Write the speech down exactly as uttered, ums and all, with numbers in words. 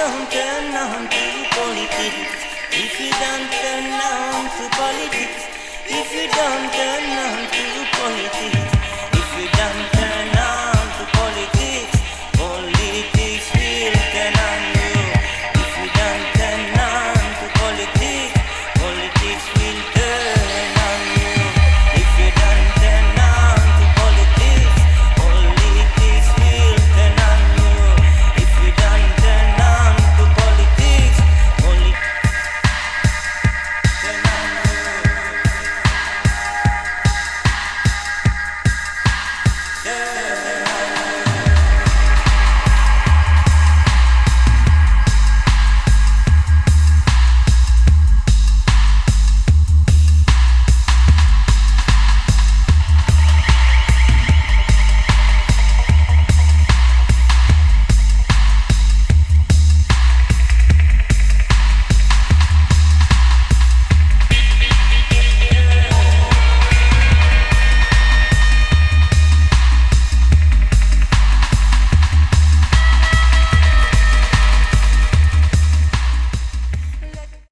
don't turn on to politics, if you don't turn on to politics, if you don't turn on to politics.